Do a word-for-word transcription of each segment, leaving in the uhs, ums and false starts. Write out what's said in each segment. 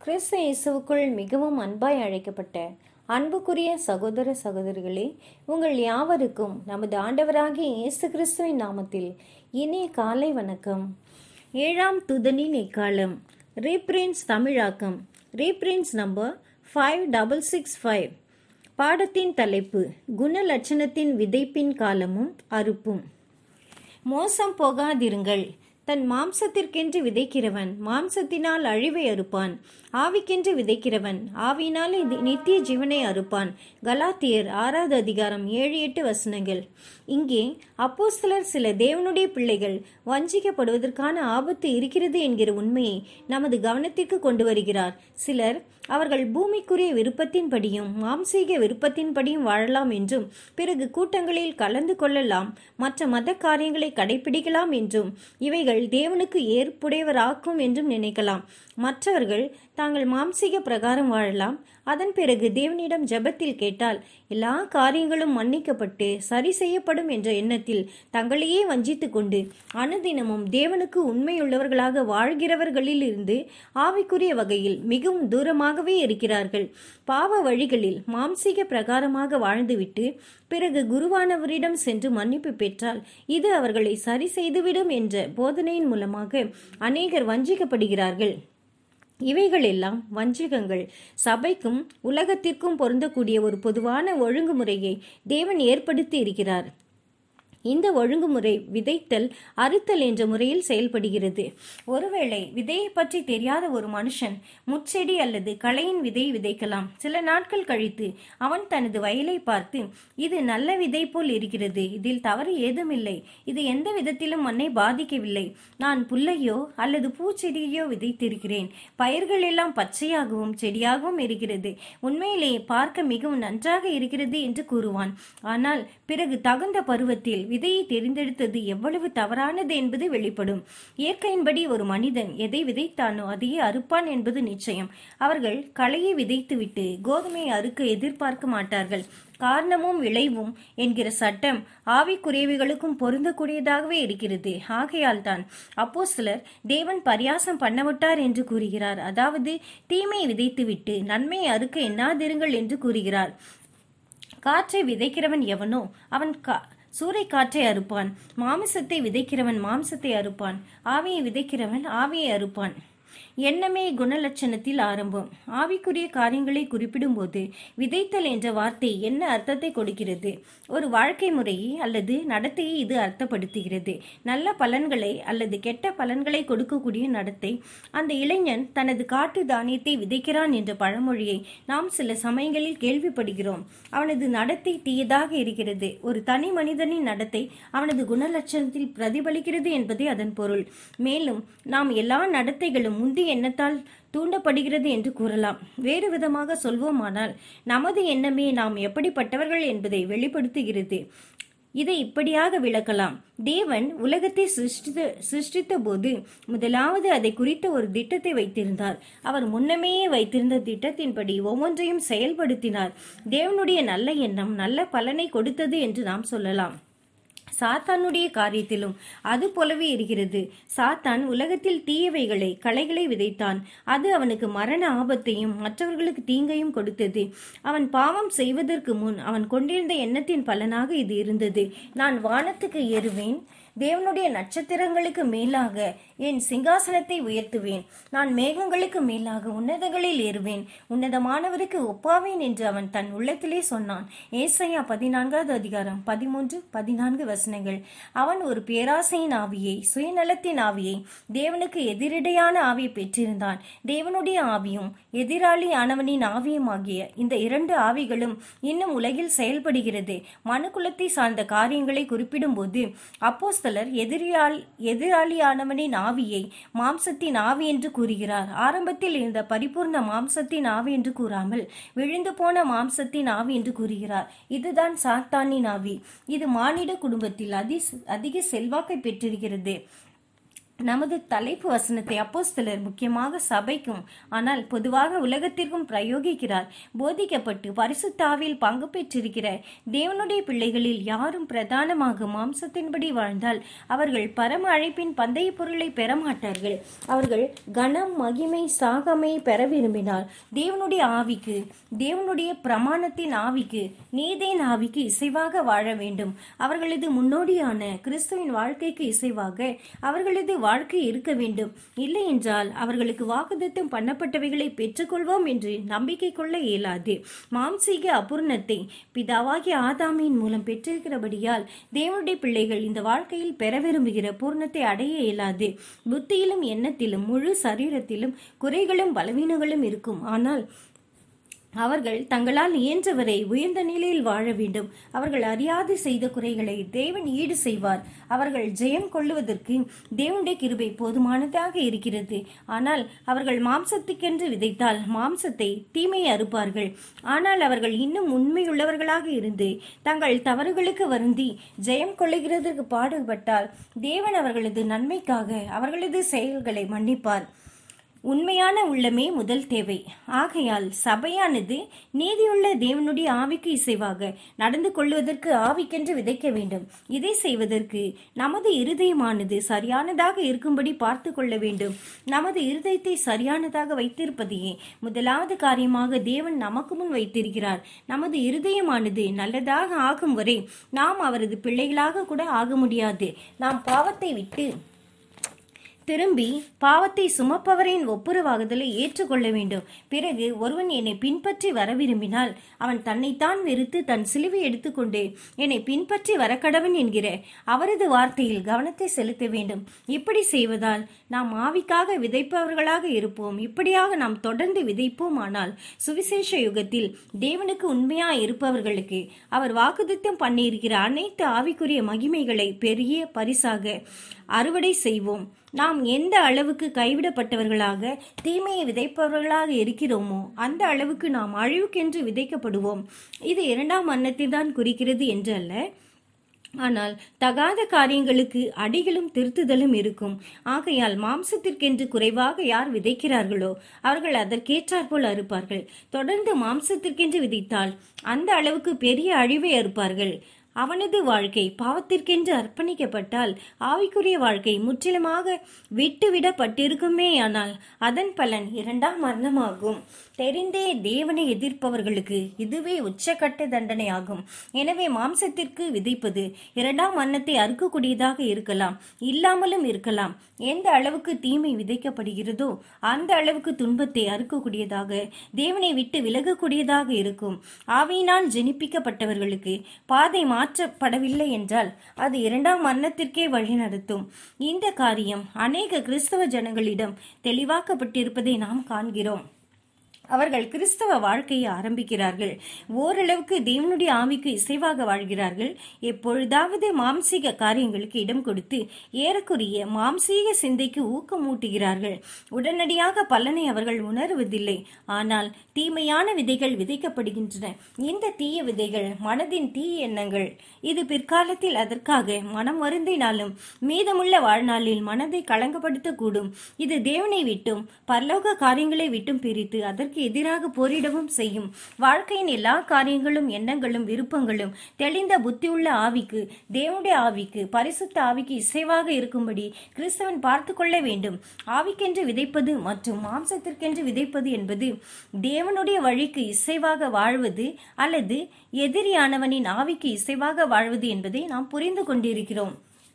கிறிஸ்து இயேசுவுக்குள் மிகவும் அன்பாய் அழைக்கப்பட்ட அன்புக்குரிய சகோதர சகோதரிகளே, உங்கள் யாவருக்கும் நமது ஆண்டவராகிய இயேசு கிறிஸ்துவின் நாமத்தில் இனிய காலை வணக்கம். ஏழாம் தூதனின் எக்காலம், ரீப்ரின்ஸ் தமிழாக்கம், reprints number five double six five. பாடத்தின் தலைப்பு குணலட்சணத்தின் விதைப்பின் காலமும் அறுப்பும். மோசம் போகாதிருங்கள். தன் மாம்சத்திற்கென்று விதைக்கிறவன் மாம்சத்தினால் அழிவை அறுப்பான், ஆவிக்கென்று விதைக்கிறவன் ஆவியினாலே நித்திய ஜீவனை அறுப்பான். கலாத்தியர் ஆறாவது அதிகாரம் ஏழு எட்டு வசனங்கள். இங்கே அப்போஸ்தலர் சில தேவனுடைய பிள்ளைகள் வஞ்சிக்கப்படுவதற்கான ஆபத்து இருக்கிறது என்கிற உண்மையை நமது கவனத்திற்கு கொண்டு வருகிறார். சிலர் அவர்கள் பூமிக்குரிய விருப்பத்தின்படியும் மாம்சீக விருப்பத்தின்படியும் வாழலாம் என்றும், பிறகு கூட்டங்களில் கலந்து கொள்ளலாம், மற்ற மத காரியங்களை கடைபிடிக்கலாம் என்றும், இவைகள் தேவனுக்கு ஏற்புடையவராக்கும் என்றும் நினைக்கலாம். மற்றவர்கள் தாங்கள் மாம்சீக பிரகாரம் வாழலாம், அதன் பிறகு தேவனிடம் ஜெபத்தில் கேட்டால் எல்லா காரியங்களும் மன்னிக்கப்பட்டு சரி செய்யப்படும் என்ற எண்ணத்தில் தங்களையே வஞ்சித்து கொண்டு அனுதினமும் தேவனுக்கு உண்மையுள்ளவர்களாக வாழ்கிறவர்களில் இருந்து ஆவிக்குரிய வகையில் மிகவும் தூரமாகவே இருக்கிறார்கள். பாவ வழிகளில் மாம்சீக பிரகாரமாக வாழ்ந்துவிட்டு பிறகு குருவானவரிடம் சென்று மன்னிப்பு பெற்றால் இது அவர்களை சரி செய்துவிடும் என்ற போதனையின் மூலமாக அநேகர் வஞ்சிக்கப்படுகிறார்கள். இவைகள் எல்லாம் வஞ்சகங்கள். சபைக்கும் உலகத்திற்கும் பொருந்தக்கூடிய ஒரு பொதுவான ஒழுங்குமுறையை தேவன் ஏற்படுத்தி இருக்கிறார். இந்த ஒழுங்குமுறை விதைத்தல் அறுத்தல் என்ற முறையில் செயல்படுகிறது. ஒருவேளை விதையை பற்றி தெரியாத ஒரு மனுஷன் முட்செடி அல்லது களையின் விதையை விதைக்கலாம். சில நாட்கள் கழித்து அவன் தனது வயலை பார்த்து, இது நல்ல விதை போல் இருக்கிறது, இதில் தவறு ஏதுமில்லை, இது எந்த விதத்திலும் மண்ணை பாதிக்கவில்லை, நான் புல்லையோ அல்லது பூச்செடியோ விதைத்திருக்கிறேன், பயிர்கள் எல்லாம் பச்சையாகவும் செடியாகவும் இருக்கிறது, உண்மையிலேயே பார்க்க மிகவும் நன்றாக இருக்கிறது என்று கூறுவான். ஆனால் பிறகு தகுந்த பருவத்தில் விதையை தெரிந்தெடுத்தது எவ்வளவு தவறானது என்பது வெளிப்படும். இயற்கையின்படி ஒரு மனிதன் எதை விதைத்தானோ அதையே அறுப்பான் என்பது நிச்சயம். அவர்கள் களையை விதைத்துவிட்டு கோதுமையை அறுக்க எதிர்பார்க்க மாட்டார்கள். காரணமும் விளைவும் என்கிற சட்டம் ஆவிக்குரியவைகளுக்கும் பொருந்தக்கூடியதாகவே இருக்கிறது. ஆகையால் தான் அப்போஸ்தலர் தேவன் பரியாசம் பண்ணவிட்டார் என்று கூறுகிறார். அதாவது தீமையை விதைத்துவிட்டு நன்மையை அறுக்க எண்ணாதிருங்கள் என்று கூறுகிறார். காற்றை விதைக்கிறவன் எவனோ அவன் கா சூறை காற்றை அறுப்பான். மாமிசத்தை விதைக்கிறவன் மாம்சத்தை அறுப்பான். ஆவியை விதைக்கிறவன் ஆவியை அறுப்பான். எண்ணமே குணலட்சணத்தில் ஆரம்பம். ஆவிக்குரிய காரியங்களை குறிப்பிடும் போது விதைத்தல் என்ற வார்த்தை என்ன அர்த்தத்தை கொடுக்கிறது? ஒரு வாழ்க்கை முறையை அல்லது நடத்தையை இது அர்த்தப்படுத்துகிறது. நல்ல பலன்களை அல்லது கெட்ட பலன்களை கொடுக்கக்கூடிய நடத்தை. அந்த இளைஞன் தனது காட்டு தானியத்தை விதைக்கிறான் என்ற பழமொழியை நாம் சில சமயங்களில் கேள்விப்படுகிறோம். அவனது நடத்தை தீயதாக இருக்கிறது. ஒரு தனி மனிதனின் நடத்தை அவனது குணலட்சணத்தில் பிரதிபலிக்கிறது என்பதே அதன் பொருள். மேலும் நாம் எல்லா நடத்தைகளும் முந்தைய எண்ணத்தால் தூண்டப்படுகிறது என்று கூறலாம். வேறு விதமாக சொல்வோமானால் நமது எண்ணமே நாம் எப்படிப்பட்டவர்கள் என்பதை வெளிப்படுத்துகிறது. இதை இப்படியாக விளக்கலாம். தேவன் உலகத்தை சிருஷ்டித்த சிருஷ்டித்த போது முதலாவது அதை குறித்த ஒரு திட்டத்தை வைத்திருந்தார். அவர் முன்னமேயே வைத்திருந்த திட்டத்தின்படி ஒவ்வொன்றையும் செயல்படுத்தினார். தேவனுடைய நல்ல எண்ணம் நல்ல பலனை கொடுத்தது என்று நாம் சொல்லலாம். சாத்தானுடைய காரியத்திலும் அது போலவே இருக்கிறது. சாத்தான் உலகத்தில் தீயவைகளை களைகளை விதைத்தான். அது அவனுக்கு மரண ஆபத்தையும் மற்றவர்களுக்கு தீங்கையும் கொடுத்தது. அவன் பாவம் செய்வதற்கு முன் அவன் கொண்டிருந்த எண்ணத்தின் பலனாக இது இருந்தது. நான் வானத்துக்கு ஏறுவேன், தேவனுடைய நட்சத்திரங்களுக்கு மேலாக என் சிங்காசனத்தை உயர்த்துவேன், நான் மேகங்களுக்கு மேலாக உன்னதங்களில் ஏறுவேன், உன்னதமானவருக்கு ஒப்பாவேன் என்று அவன் தன் உள்ளத்திலே சொன்னான். ஏசாயா பதினான்காவது அதிகாரம் பதிமூன்று பதினான்கு வசனங்கள். அவன் ஒரு பேராசையின் ஆவியை, சுயநலத்தின் ஆவியை, தேவனுக்கு எதிரிடையான ஆவியை பெற்றிருந்தான். தேவனுடைய ஆவியும் எதிராளியானவனின் ஆவியும் ஆகிய இந்த இரண்டு ஆவிகளும் இன்னும் உலகில் செயல்படுகிறது. மனுக்குலத்தை சார்ந்த காரியங்களை குறிப்பிடும் போது அப்போ எதிராளி எதிராளியானவனின் ஆவியை மாம்சத்தின் ஆவி என்று கூறுகிறார். ஆரம்பத்தில் இருந்த பரிபூர்ண மாம்சத்தின் ஆவி என்று கூறாமல் விழுந்து போன மாம்சத்தின் ஆவி என்று கூறுகிறார். இதுதான் சாத்தானின் ஆவி. இது மானிட குடும்பத்தில் அதி அதிக செல்வாக்கை பெற்றிருக்கிறது. நமது தலைப்பு வசனத்தை அப்போஸ்தலர் முக்கியமாக சபைக்கும் ஆனால் பொதுவாக உலகத்திற்கும் பிரயோகிக்கிறார். போதிக்கப்பட்டு பரிசுத்தாவில் பங்கு பெற்றிருக்கிற தேவனுடைய பிள்ளைகளில் யாரும் பிரதானமாக மாம்சத்தின்படி வாழ்ந்தால் அவர்கள் பரம அழைப்பின் பந்தய பொருளை பெற மாட்டார்கள். அவர்கள் கனம், மகிமை, சாகமை பெற விரும்பினால் தேவனுடைய ஆவிக்கு, தேவனுடைய பிரமாணத்தின் ஆவிக்கு, நீதியின் ஆவிக்கு இசைவாக வாழ வேண்டும். அவர்களது முன்னோடியான கிறிஸ்துவின் வாழ்க்கைக்கு இசைவாக அவர்களது வாழ்க்கை இருக்க வேண்டும். இல்லை என்றால் அவர்களுக்கு வாக்குத்தத்தம் பண்ணப்பட்டவைகளை பெற்றுக்கொள்வோம் என்று நம்பிக்கை கொள்ள இயலாது. மாம்சீக அபூர்ணத்தை பிதாவாகிய ஆதாமின் மூலம் பெற்றிருக்கிறபடியால் தேவனுடைய பிள்ளைகள் இந்த வாழ்க்கையில் பெற விரும்புகிற பூர்ணத்தை அடைய இயலாது. புத்தியிலும் எண்ணத்திலும் முழு சரீரத்திலும் குறைகளும் பலவீனங்களும் இருக்கும். ஆனால் அவர்கள் தங்களால் இயன்றவரை உயர்ந்த நிலையில் வாழ வேண்டும். அவர்கள் அறியாது செய்த குறைகளை தேவன் ஈடு செய்வார். அவர்கள் ஜெயம் கொள்ளுவதற்கு தேவனுடைய கிருபை போதுமானதாக இருக்கிறது. ஆனால் அவர்கள் மாம்சத்துக்கென்று விதைத்தால் மாம்சத்தை தீமையை அறுப்பார்கள். ஆனால் அவர்கள் இன்னும் உண்மையுள்ளவர்களாக இருந்து தங்கள் தவறுகளுக்கு வருந்தி ஜெயம் கொள்ளுகிறதற்கு பாடுபட்டால் தேவன் அவர்களது நன்மைக்காக அவர்களது செயல்களை மன்னிப்பார். உண்மையான உள்ளமே முதல் தேவை. ஆகையால் சபையானது நீதியுள்ள தேவனுடைய ஆவிக்கு இசைவாக நடந்து கொள்வதற்கு ஆவிக்கென்று விதைக்க வேண்டும். இதை செய்வதற்கு நமது இருதயமானது சரியானதாக இருக்கும்படி பார்த்து கொள்ள வேண்டும். நமது இருதயத்தை சரியானதாக வைத்திருப்பதையே முதலாவது காரியமாக தேவன் நமக்கு முன் வைத்திருக்கிறார். நமது இருதயமானது நல்லதாக ஆகும் வரை நாம் அவரது பிள்ளைகளாக கூட ஆக முடியாது. நாம் பாவத்தை விட்டு திரும்பி பாவத்தை சுமப்பவரின் ஒப்புரவாகுதலை ஏற்றுக்கொள்ள வேண்டும். பிறகு ஒருவன் என்னை பின்பற்றி வர விரும்பினால் அவன் தன்னைத்தான் வெறுத்து தன் சிலுவை எடுத்துக்கொண்டு என்னை பின்பற்றி வரக்கடவன் என்கிற அவரது வார்த்தையில் கவனத்தை செலுத்த வேண்டும். இப்படி செய்வதால் நாம் ஆவிக்காக விதைப்பவர்களாக இருப்போம். இப்படியாக நாம் தொடர்ந்து விதைப்போம். ஆனால் சுவிசேஷ யுகத்தில் தேவனுக்கு உண்மையாய் இருப்பவர்களுக்கு அவர் வாக்குத்தத்தம் பண்ணியிருக்கிற அனைத்து ஆவிக்குரிய மகிமைகளை பெரிய பரிசாக அறுவடை செய்வோம். நாம் எந்த அளவுக்கு கைவிடப்பட்டவர்களாக தீமையை விதைப்பவர்களாக இருக்கிறோமோ அந்த அளவுக்கு நாம் அழிவுக்கென்று விதைக்கப்படுவோம். இது இரண்டாம் மரணத்தில் தான் குறிக்கிறது என்று அல்ல. ஆனால் தகாத காரியங்களுக்கு அடிகளும் திருத்துதலும் இருக்கும். ஆகையால் மாம்சத்திற்கென்று குறைவாக யார் விதைக்கிறார்களோ அவர்கள் அதற்கேற்றாற்போல் அறுப்பார்கள். தொடர்ந்து மாம்சத்திற்கென்று விதைத்தால் அந்த அளவுக்கு பெரிய அழிவை அறுப்பார்கள். அவனது வாழ்க்கை பாவத்திற்கென்று அர்ப்பணிக்கப்பட்டால் ஆவிக்குரிய வாழ்க்கை முற்றிலுமாக விட்டுவிடப்பட்டிருக்குமே. ஆனால் அதன் பலன் இரண்டாம் மரணமாகும். தெரிந்தே தேவனை எதிர்ப்பவர்களுக்கு இதுவே உச்சக்கட்ட தண்டனை ஆகும். எனவே மாம்சத்திற்கு விதைப்பது இரண்டாம் மரணத்தை அறுக்கக்கூடியதாக இருக்கலாம், இல்லாமலும் இருக்கலாம். எந்த அளவுக்கு தீமை விதைக்கப்படுகிறதோ அந்த அளவுக்கு துன்பத்தை அறுக்கக்கூடியதாக, தேவனை விட்டு விலகக்கூடியதாக இருக்கும். ஆவியினால் ஜெனிப்பிக்கப்பட்டவர்களுக்கு பாதை மாற்றப்படவில்லை என்றால் அது இரண்டாம் மரணத்திற்கே வழி நடத்தும். இந்த காரியம் அநேக கிறிஸ்தவ ஜனங்களிடம் தெளிவாக்கப்பட்டிருப்பதை நாம் காண்கிறோம். அவர்கள் கிறிஸ்தவ வாழ்க்கையை ஆரம்பிக்கிறார்கள். ஓரளவுக்கு தேவனுடைய ஆவிக்கு இசைவாக வாழ்கிறார்கள். எப்பொழுதாவது மாம்சீக காரியங்களுக்கு இடம் கொடுத்து ஏறக்குரிய மாம்சீக சிந்தைக்கு ஊக்கமூட்டுகிறார்கள். உடனடியாக பலனை அவர்கள் உணர்வதில்லை. ஆனால் தீமையான விதைகள் விதைக்கப்படுகின்றன. இந்த தீய விதைகள் மனதின் தீய எண்ணங்கள். இது பிற்காலத்தில் அதற்காக மனம் வருந்தினாலும் மீதமுள்ள வாழ்நாளில் மனதை களங்கப்படுத்தக்கூடும். இது தேவனை விட்டும் பரலோக காரியங்களை விட்டும் பிரித்து அதற்கு எதிராக போரிடவும் செய்யும். வாழ்க்கையின் எல்லா காரியங்களும், எண்ணங்களும், விருப்பங்களும் தெளிந்த புத்தியுள்ள ஆவிக்கு, தேவனுடைய ஆவிக்கு, பரிசுத்த ஆவிக்கு இசைவாக இருக்கும்படி கிறிஸ்தவன் பார்த்து கொள்ள வேண்டும். ஆவிக்கென்று விதைப்பது மற்றும் மாம்சத்திற்கென்று விதைப்பது என்பது தேவனுடைய வழிக்கு இசைவாக வாழ்வது அல்லது எதிரியானவனின் ஆவிக்கு இசைவாக வாழ்வது என்பதை நாம் புரிந்து கொண்டிருக்கிறோம்.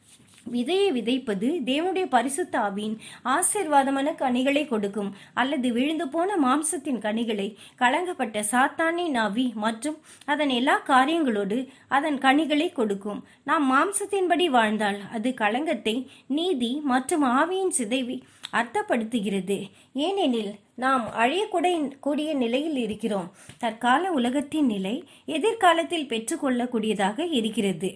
விதையை விதைப்பது தேவனுடைய பரிசுத்த ஆவியின் ஆசீர்வாதமான கனிகளை கொடுக்கும், அல்லது விழுந்து போன மாம்சத்தின் கனிகளை கலங்கப்பட்ட சாத்தானின் ஆவி மற்றும் அதன் எல்லா காரியங்களோடு அதன் கனிகளை கொடுக்கும். நாம் மாம்சத்தின்படி வாழ்ந்தால் அது கலங்கத்தை, நீதி மற்றும் ஆவியின் சிதைவை அர்த்தப்படுத்துகிறது. ஏனெனில் நாம் அழியக்கூடிய கூடிய நிலையில் இருக்கிறோம். தற்கால உலகத்தின் நிலை எதிர்காலத்தில் பெற்றுக்கொள்ளக்கூடியதாக இருக்கிறது.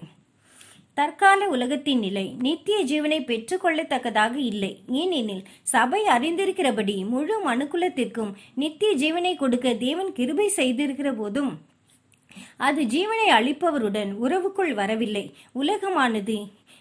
தற்கால உலகத்தின் நிலை நித்திய ஜீவனை பெற்றுக்கொள்ளத்தக்கதாக இல்லை. ஏனெனில் சபை அறிந்திருக்கிறபடி முழு மனுக்குலத்திற்கும் நித்திய ஜீவனை கொடுக்க தேவன் கிருபை செய்திருக்கிற போதும் அது ஜீவனை அளிப்பவருடன் உறவுக்குள் வரவில்லை. உலகமானது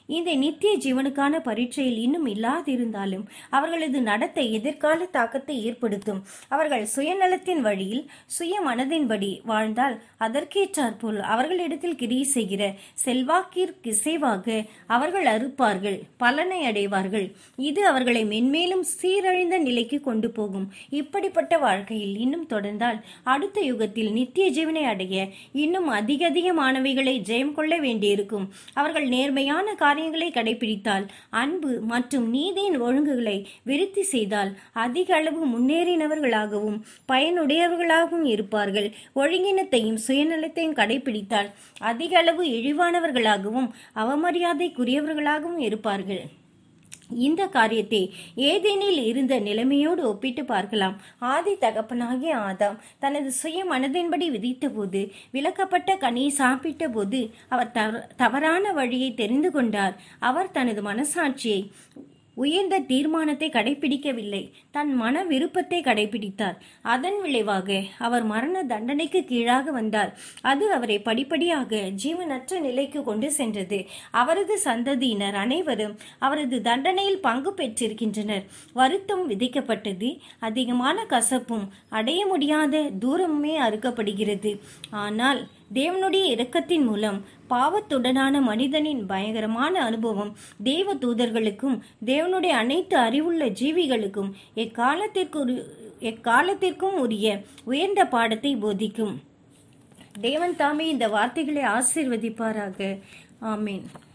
இந்த நித்திய ஜீவனுக்கான பரீட்சையில் இன்னும் இல்லாதிருந்தாலும் அவர்களது நடத்தை எதிர்கால தாக்கத்தை ஏற்படுத்தும். அவர்கள் சுயநலத்தின் வழியில் சுய மனதின்படி வாழ்ந்தால் அதற்கேற்றாற்போல் அவர்களிடத்தில் கிரியை செய்கிற செல்வாக்கிற்கு இசைவாக அவர்கள் அறுப்பார்கள், பலனை அடைவார்கள். இது அவர்களை மென்மேலும் சீரழிந்த நிலைக்கு கொண்டு போகும். இப்படிப்பட்ட வாழ்க்கையில் இன்னும் தொடர்ந்தால் அடுத்த யுகத்தில் நித்திய ஜீவனை அடைய இன்னும் அதிக அதிகமானவைகளை ஜெயம் கொள்ள வேண்டியிருக்கும். அவர்கள் நேர்மையான காரியங்களை கடைபிடித்தால், அன்பு மற்றும் நீதியின் ஒழுங்குகளை விருத்தி செய்தால் அதிக அளவு முன்னேறினவர்களாகவும் பயனுடையவர்களாகவும் இருப்பார்கள். ஒழுங்கினத்தையும் சுயநலத்தையும் கடைபிடித்தால் அதிக அளவு இழிவானவர்களாகவும் அவமரியாதைக்குரியவர்களாகவும் இருப்பார்கள். இந்த காரியத்தை ஏதேனில் இருந்த நிலைமையோடு ஒப்பிட்டு பார்க்கலாம். ஆதி தகப்பனாகிய ஆதாம் தனது சுய மனதின்படி விதித்த போது, விலக்கப்பட்ட கனியை சாப்பிட்ட போது அவர் தவறான வழியை தெரிந்து கொண்டார். அவர் தனது மனசாட்சியை உயர்ந்த தீர்மானத்தை கடைபிடிக்கவில்லை, தன் மன விருப்பத்தை கடைபிடித்தார். அதன் விளைவாக அவர் மரண தண்டனைக்கு கீழாக வந்தார். அது அவரை படிப்படியாக ஜீவனற்ற நிலைக்கு கொண்டு சென்றது. அவரது சந்ததியினர் அனைவரும் அவரது தண்டனையில் பங்கு பெற்றிருக்கின்றனர். வருத்தம் விதிக்கப்பட்டது, அதிகமான கசப்பும் அடைய முடியாத தூரமுமே அறுக்கப்படுகிறது. ஆனால் தேவனுடைய இரக்கத்தின் மூலம் பாவத்துடனான மனிதனின் பயங்கரமான அனுபவம் தேவ தூதர்களுக்கும் தேவனுடைய அனைத்து அறிவுள்ள ஜீவிகளுக்கும் எக்காலத்திற்கு எக்காலத்திற்கும் உரிய உயர்ந்த பாடத்தை போதிக்கும். தேவன் தாமே இந்த வார்த்தைகளை ஆசீர்வதிப்பாராக. ஆமீன்.